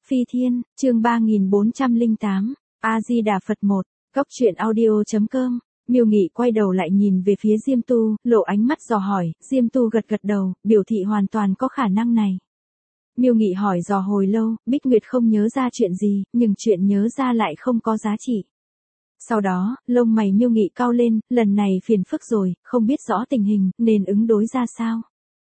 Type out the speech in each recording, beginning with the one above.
Phi Thiên, chương 3408, A-di-đà Phật 1, Góc truyện audio.com. Miêu Nghị quay đầu lại nhìn về phía Diêm Tu, lộ ánh mắt dò hỏi, Diêm Tu gật gật đầu, biểu thị hoàn toàn có khả năng này. Miêu Nghị hỏi dò hồi lâu, Bích Nguyệt không nhớ ra chuyện gì, nhưng chuyện nhớ ra lại không có giá trị. Sau đó, lông mày Miêu Nghị cau lên, lần này phiền phức rồi, không biết rõ tình hình, nên ứng đối ra sao.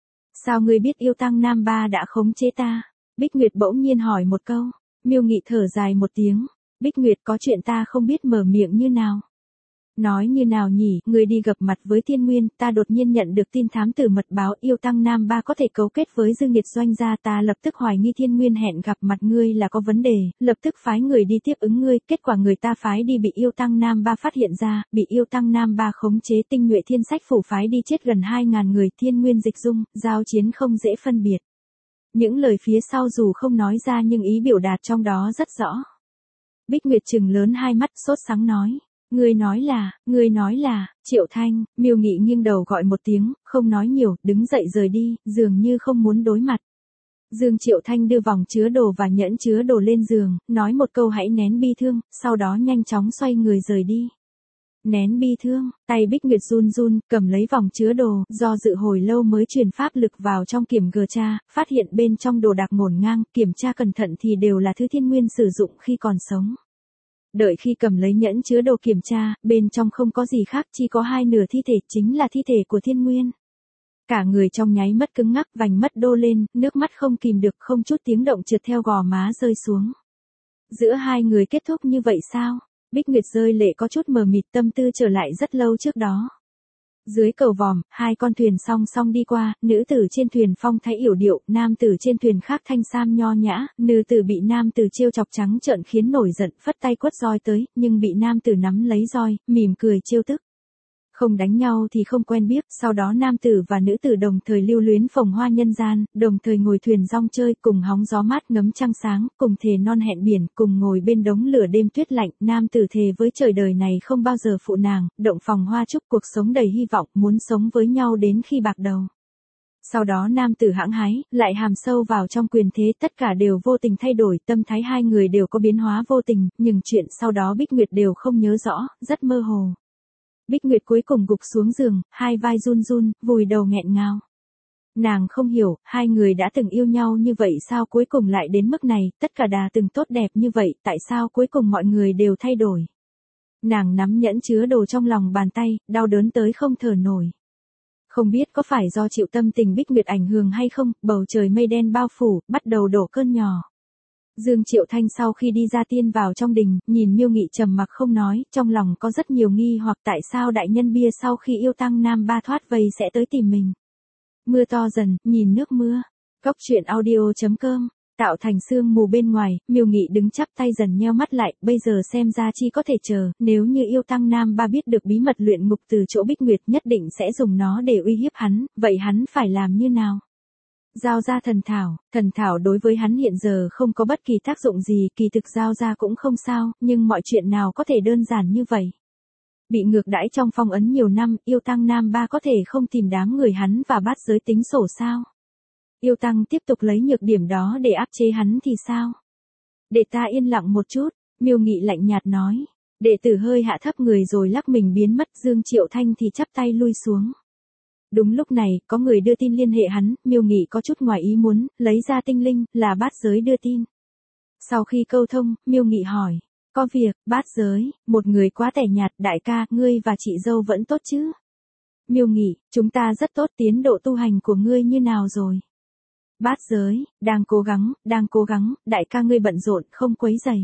Sao ngươi biết yêu tăng Nam Ba đã khống chế ta? Bích Nguyệt bỗng nhiên hỏi một câu. Miêu Nghị thở dài một tiếng. Bích Nguyệt có chuyện ta không biết mở miệng như nào. Nói như nào nhỉ, ngươi đi gặp mặt với Thiên Nguyên, ta đột nhiên nhận được tin thám tử mật báo yêu tăng Nam Ba có thể cấu kết với Dương Nghiệt Doanh gia, ta lập tức hoài nghi Thiên Nguyên hẹn gặp mặt ngươi là có vấn đề, lập tức phái người đi tiếp ứng ngươi, kết quả người ta phái đi bị yêu tăng Nam Ba phát hiện ra, bị yêu tăng Nam Ba khống chế, tinh nhuệ Thiên Sách phủ phái đi chết gần 2.000 người, Thiên Nguyên dịch dung, giao chiến không dễ phân biệt. Những lời phía sau dù không nói ra nhưng ý biểu đạt trong đó rất rõ. Bích Nguyệt trừng lớn hai mắt sốt sắng nói. Ngươi nói là, Triệu Thanh. Miêu Nghị nghiêng đầu gọi một tiếng, không nói nhiều, đứng dậy rời đi, dường như không muốn đối mặt. Dương Triệu Thanh đưa vòng chứa đồ và nhẫn chứa đồ lên giường, nói một câu hãy nén bi thương, sau đó nhanh chóng xoay người rời đi. Nén bi thương, tay Bích Nguyệt run run, cầm lấy vòng chứa đồ, do dự hồi lâu mới truyền pháp lực vào trong kiểm tra, phát hiện bên trong đồ đạc ngổn ngang, kiểm tra cẩn thận thì đều là thứ Thiên Nguyên sử dụng khi còn sống. Đợi khi cầm lấy nhẫn chứa đồ kiểm tra, bên trong không có gì khác, chỉ có hai nửa thi thể, chính là thi thể của Thiên Nguyên. Cả người trong nháy mắt cứng ngắc, vành mắt đô lên, nước mắt không kìm được, không chút tiếng động trượt theo gò má rơi xuống. Giữa hai người kết thúc như vậy sao? Bích Nguyệt rơi lệ có chút mờ mịt, tâm tư trở lại rất lâu trước đó. Dưới cầu vòm, hai con thuyền song song đi qua, nữ tử trên thuyền phong thái yểu điệu, nam tử trên thuyền khác thanh sam nho nhã, nữ tử bị nam tử trêu chọc trắng trợn khiến nổi giận, phất tay quất roi tới, nhưng bị nam tử nắm lấy roi, mỉm cười trêu tức. Không đánh nhau thì không quen biết, sau đó nam tử và nữ tử đồng thời lưu luyến phồng hoa nhân gian, đồng thời ngồi thuyền rong chơi, cùng hóng gió mát ngắm trăng sáng, cùng thề non hẹn biển, cùng ngồi bên đống lửa đêm tuyết lạnh, nam tử thề với trời đời này không bao giờ phụ nàng, động phòng hoa chúc cuộc sống đầy hy vọng, muốn sống với nhau đến khi bạc đầu. Sau đó nam tử hãng hái, lại hàm sâu vào trong quyền thế, tất cả đều vô tình thay đổi, tâm thái hai người đều có biến hóa vô tình, nhưng chuyện sau đó Bích Nguyệt đều không nhớ rõ, rất mơ hồ. Bích Nguyệt cuối cùng gục xuống giường, hai vai run run, vùi đầu nghẹn ngào. Nàng không hiểu, hai người đã từng yêu nhau như vậy sao cuối cùng lại đến mức này, tất cả đã từng tốt đẹp như vậy, tại sao cuối cùng mọi người đều thay đổi. Nàng nắm nhẫn chứa đồ trong lòng bàn tay, đau đớn tới không thở nổi. Không biết có phải do chịu tâm tình Bích Nguyệt ảnh hưởng hay không, bầu trời mây đen bao phủ, bắt đầu đổ cơn nhỏ. Dương Triệu Thanh sau khi đi ra tiên vào trong đình, nhìn Miêu Nghị trầm mặc không nói, trong lòng có rất nhiều nghi hoặc tại sao đại nhân bia sau khi yêu tăng Nam Ba thoát vây sẽ tới tìm mình. Mưa to dần, nhìn nước mưa. Góc truyện audio.com. Tạo thành sương mù bên ngoài, Miêu Nghị đứng chắp tay dần nheo mắt lại, bây giờ xem ra chỉ có thể chờ, nếu như yêu tăng Nam Ba biết được bí mật luyện ngục từ chỗ Bích Nguyệt nhất định sẽ dùng nó để uy hiếp hắn, vậy hắn phải làm như nào? Giao ra thần thảo đối với hắn hiện giờ không có bất kỳ tác dụng gì, kỳ thực giao ra cũng không sao, nhưng mọi chuyện nào có thể đơn giản như vậy. Bị ngược đãi trong phong ấn nhiều năm, yêu tăng Nam Ba có thể không tìm đám người hắn và bát giới tính sổ sao? Yêu tăng tiếp tục lấy nhược điểm đó để áp chế hắn thì sao? Để ta yên lặng một chút, Miêu Nghị lạnh nhạt nói. Đệ tử hơi hạ thấp người rồi lắc mình biến mất, Dương Triệu Thanh thì chắp tay lui xuống. Đúng lúc này, có người đưa tin liên hệ hắn, Miêu Nghị có chút ngoài ý muốn, lấy ra tinh linh, là bát giới đưa tin. Sau khi câu thông, Miêu Nghị hỏi, có việc, bát giới, một người quá tẻ nhạt, đại ca, ngươi và chị dâu vẫn tốt chứ? Miêu Nghị, chúng ta rất tốt, tiến độ tu hành của ngươi như nào rồi? Bát giới, đang cố gắng, đại ca ngươi bận rộn, không quấy rầy.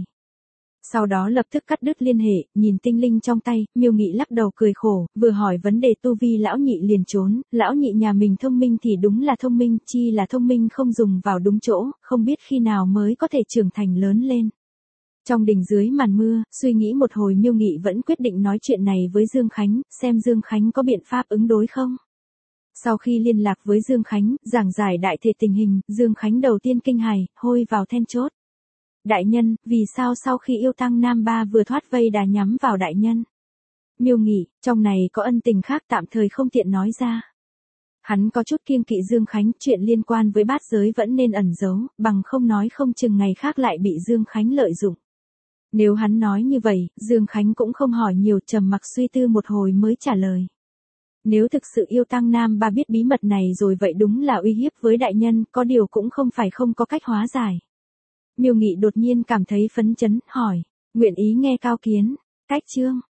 Sau đó lập tức cắt đứt liên hệ, nhìn tinh linh trong tay, Miêu Nghị lắc đầu cười khổ, vừa hỏi vấn đề tu vi lão nhị liền trốn, lão nhị nhà mình thông minh thì đúng là thông minh, chi là thông minh không dùng vào đúng chỗ, không biết khi nào mới có thể trưởng thành lớn lên. Trong đình dưới màn mưa, suy nghĩ một hồi Miêu Nghị vẫn quyết định nói chuyện này với Dương Khánh, xem Dương Khánh có biện pháp ứng đối không. Sau khi liên lạc với Dương Khánh, giảng giải đại thể tình hình, Dương Khánh đầu tiên kinh hài, hôi vào then chốt. Đại nhân, vì sao sau khi yêu tăng Nam Ba vừa thoát vây đã nhắm vào đại nhân? Miêu Nghị, trong này có ân tình khác tạm thời không tiện nói ra. Hắn có chút kiêng kỵ Dương Khánh, chuyện liên quan với bát giới vẫn nên ẩn giấu, bằng không nói không chừng ngày khác lại bị Dương Khánh lợi dụng. Nếu hắn nói như vậy, Dương Khánh cũng không hỏi nhiều, trầm mặc suy tư một hồi mới trả lời. Nếu thực sự yêu Tăng Nam Ba biết bí mật này rồi vậy đúng là uy hiếp với đại nhân, có điều cũng không phải không có cách hóa giải. Miêu Nghị đột nhiên cảm thấy phấn chấn, hỏi, nguyện ý nghe cao kiến, cách chương.